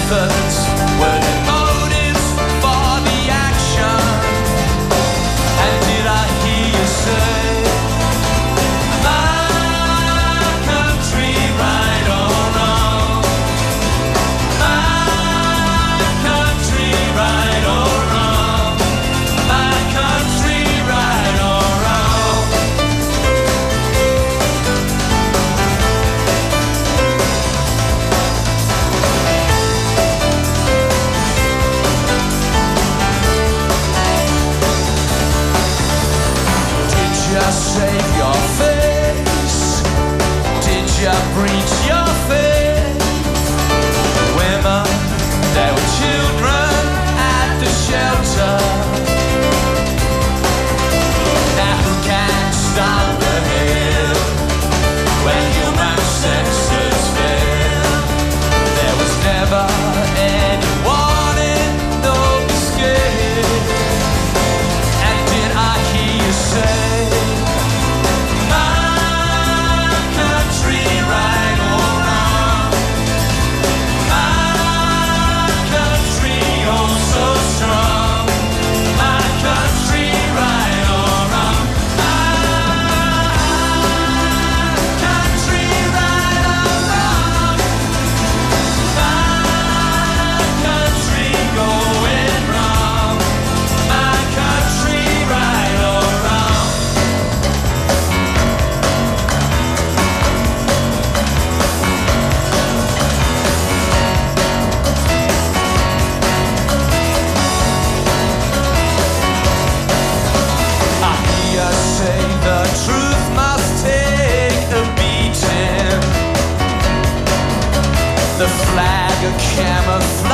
efforts were the motives for the action. And did I hear you say, my country, right or wrong? My country, right or wrong? My country, right or wrong? Did you save your face? Did you breach your faith? Women, there were children at the shelter. Now who can stop the hill when human senses fail? There was never any warning, no escape. And did I hear you say, my country, right or wrong? My country, oh so strong. My country, right or wrong? My country, right or wrong? My country going wrong. My country, right or wrong? I hear you say the truth must take a beating. The flag of camouflage